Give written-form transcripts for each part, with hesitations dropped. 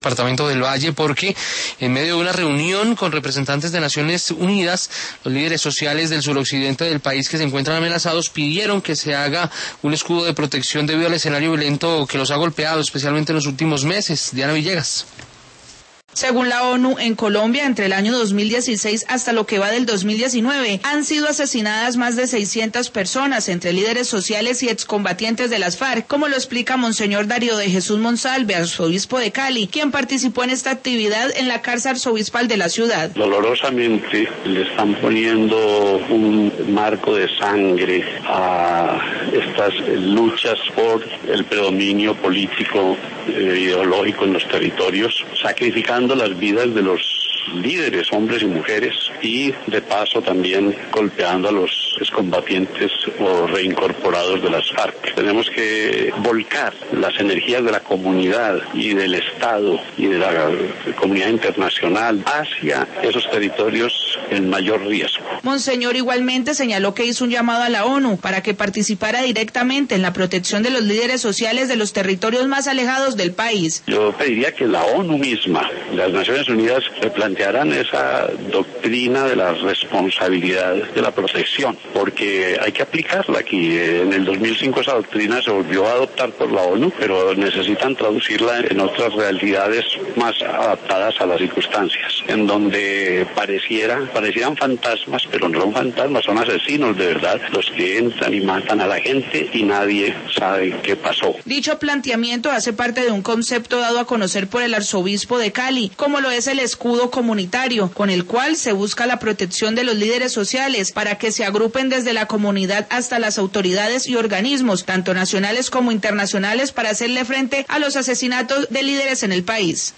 Departamento del Valle, porque en medio de una reunión con representantes de Naciones Unidas, los líderes sociales del suroccidente del país que se encuentran amenazados pidieron que se haga un escudo de protección debido al escenario violento que los ha golpeado, especialmente en los últimos meses. Diana Villegas. Según la ONU, en Colombia, entre el año 2016 hasta lo que va del 2019, han sido asesinadas más de 600 personas, entre líderes sociales y excombatientes de las FARC, como lo explica Monseñor Darío de Jesús Monsalve, arzobispo de Cali, quien participó en esta actividad en la cárcel arzobispal de la ciudad. Dolorosamente le están poniendo un marco de sangre a estas luchas por el predominio político ideológico en los territorios, sacrificando las vidas de los líderes, hombres y mujeres, y de paso también golpeando a los excombatientes o reincorporados de las FARC. Tenemos que volcar las energías de la comunidad y del Estado y de la comunidad internacional hacia esos territorios en mayor riesgo. Monseñor igualmente señaló que hizo un llamado a la ONU para que participara directamente en la protección de los líderes sociales de los territorios más alejados del país. Yo pediría que la ONU misma, las Naciones Unidas, replantearan esa doctrina de la responsabilidad de la protección, porque hay que aplicarla aquí. En el 2005 esa doctrina se volvió a adoptar por la ONU, pero necesitan traducirla en otras realidades más adaptadas a las circunstancias, en donde parecieran fantasmas, pero no son fantasmas, son asesinos de verdad, los que entran y matan a la gente y nadie sabe qué pasó. Dicho planteamiento hace parte de un concepto dado a conocer por el arzobispo de Cali, como lo es el escudo comunitario, con el cual se busca la protección de los líderes sociales para que se agrupen desde la comunidad hasta las autoridades y organismos, tanto nacionales como internacionales, para hacerle frente a los asesinatos de líderes en el país.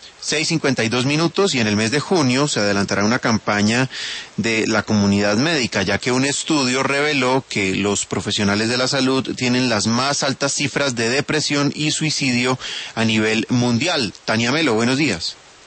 6:52 y en el mes de junio se adelantará una campaña de la comunidad médica, ya que un estudio reveló que los profesionales de la salud tienen las más altas cifras de depresión y suicidio a nivel mundial. Tania Melo, buenos días.